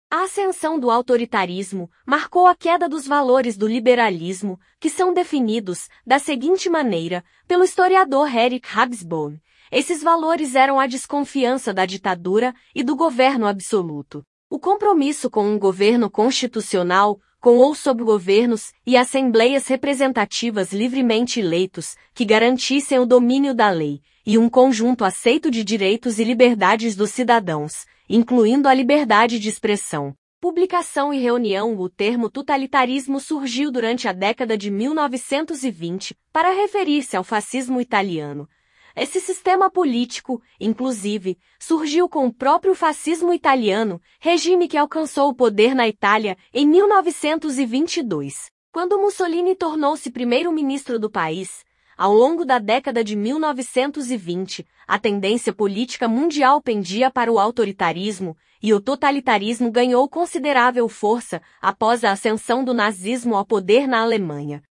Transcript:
A ascensão do autoritarismo marcou a queda dos valores do liberalismo, que são definidos, da seguinte maneira, pelo historiador Eric Hobsbawm. Esses valores eram a desconfiança da ditadura e do governo absoluto, o compromisso com um governo constitucional, com ou sob governos e assembleias representativas livremente eleitos, que garantissem o domínio da lei, e um conjunto aceito de direitos e liberdades dos cidadãos, incluindo a liberdade de expressão, publicação e reunião. O termo totalitarismo surgiu durante a década de 1920, para referir-se ao fascismo italiano. Esse sistema político, inclusive, surgiu com o próprio fascismo italiano, regime que alcançou o poder na Itália em 1922, quando Mussolini tornou-se primeiro-ministro do país. Ao longo da década de 1920, a tendência política mundial pendia para o autoritarismo, e o totalitarismo ganhou considerável força após a ascensão do nazismo ao poder na Alemanha.